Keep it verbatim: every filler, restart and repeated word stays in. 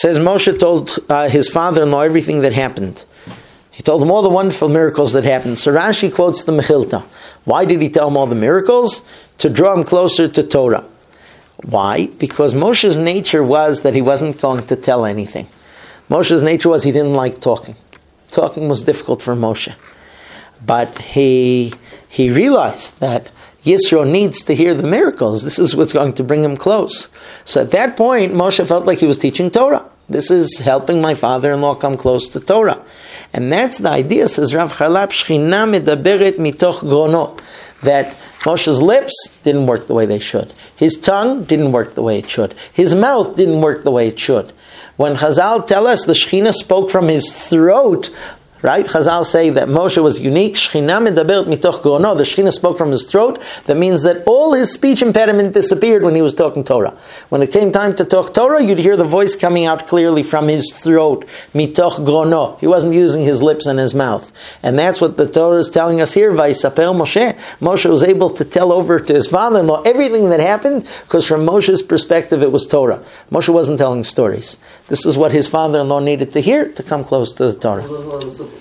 says Moshe told uh, his father-in-law everything that happened. He told him all the wonderful miracles that happened. So Rashi quotes the Mechilta. Why did he tell him all the miracles? To draw him closer to Torah. Why? Because Moshe's nature was that he wasn't going to tell anything. Moshe's nature was he didn't like talking. Talking was difficult for Moshe. But he he realized that Yisro needs to hear the miracles. This is what's going to bring him close. So at that point, Moshe felt like he was teaching Torah. This is helping my father-in-law come close to Torah. And that's the idea, says Rav Charlap, Shechina medaberet mitoch grono, that Moshe's lips didn't work the way they should. His tongue didn't work the way it should. His mouth didn't work the way it should. When Chazal tell us the Shechina spoke from his throat, right? Chazal say that Moshe was unique. Shechina medaberet mitoch grono. The Shechina spoke from his throat. That means that all his speech impediment disappeared when he was talking Torah. When it came time to talk Torah, you'd hear the voice coming out clearly from his throat. Mitoch grono. He wasn't using his lips and his mouth. And that's what the Torah is telling us here. Vayisaper Moshe. Moshe was able to tell over to his father-in-law everything that happened, because from Moshe's perspective it was Torah. Moshe wasn't telling stories. This is what his father-in-law needed to hear to come close to the Torah.